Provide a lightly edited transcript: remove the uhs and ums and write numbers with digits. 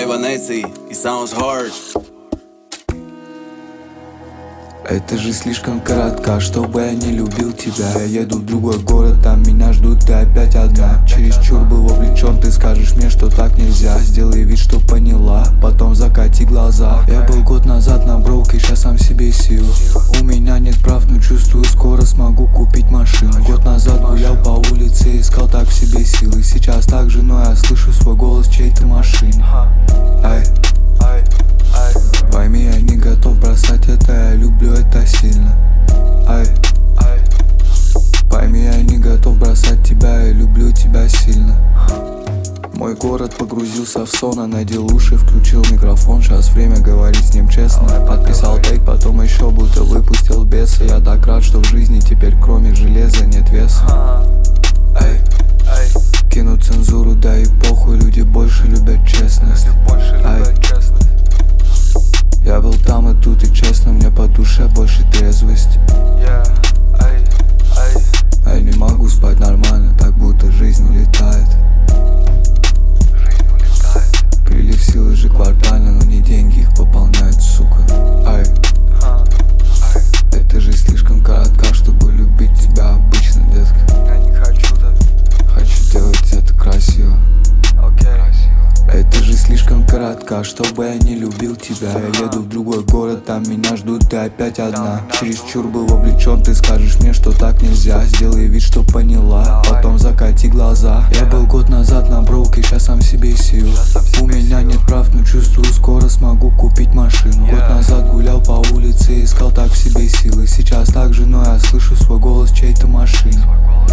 Венеции и sounds hard. Это же слишком коротко, чтобы я не любил тебя. Я еду в другой город, там меня ждут, ты опять одна. Чересчур был вовлечен, ты скажешь мне, что так нельзя. Сделай вид, что поняла, потом закати глаза. Я был год назад на бровке, сейчас сам себе сил. У меня нет прав, но чувствую, скоро смогу купить машину. Год назад гулял по улице, искал так в себе силы. Сейчас так же, но я слышу свой голос в чьей-то машине. Ай, пойми, я не готов бросать это, я люблю это сильно. Ай, пойми, я не готов бросать тебя, я люблю тебя сильно. Мой город погрузился в сон, а надел уши, включил микрофон. Сейчас время говорить с ним честно. Подписал тейк, потом еще будто выпустил беса. Я так рад, что в жизни теперь кроме железа нет веса. Ай, кину цензуру, да и похуй, люди больше любят честность. Ай, я был там и тут, и честно, мне по душе больше трезвость. Я не могу спать нормально, так будто жизнь улетает. Прилив сил ежеквартально, но не деньги их пополняют, сука. Ай, эта жизнь слишком коротка, чтобы любить тебя обычно, детка. Я не хочу так. Хочу делать это красиво. Эта жизнь слишком коротка, чтобы я не любил тебя. Я еду в другой город, там меня ждут, ты опять одна. Чересчур был вовлечен, ты скажешь мне, что так нельзя. Сделай вид, что поняла, потом закати глаза. Я был год назад на бровке, сейчас сам себе сил. У меня нет прав, но чувствую, скоро смогу купить машину. Год назад гулял по улице, искал так в себе силы. Сейчас так же, но я слышу свой голос в чьей-то машине.